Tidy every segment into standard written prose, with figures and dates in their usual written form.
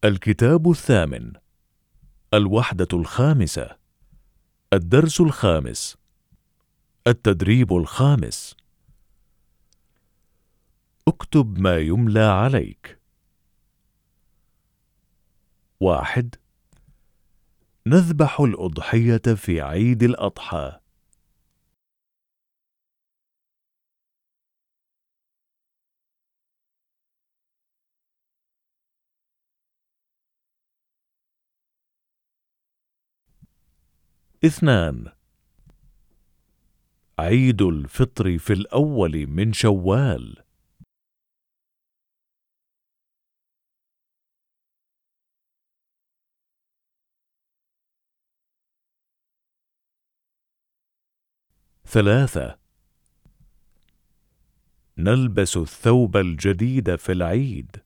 الكتاب الثامن، الوحدة الخامسة، الدرس الخامس، التدريب الخامس. اكتب ما يملى عليك. 1. نذبح الأضحية في عيد الأضحى. 2. عيد الفطر في الأول من شوال. 3. نلبس الثوب الجديد في العيد.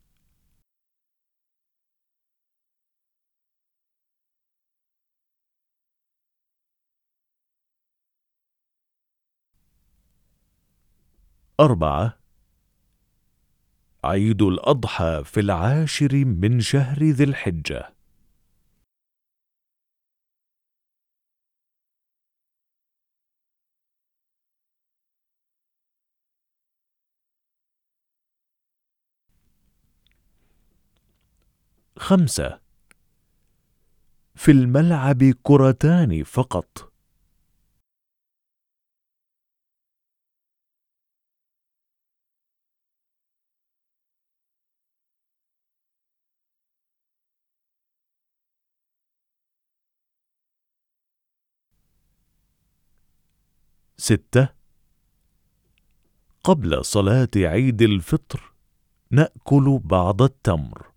4. عيد الأضحى في 10 من شهر ذي الحجة. 5. في الملعب كرتان فقط. 6. قبل صلاة عيد الفطر نأكل بعض التمر.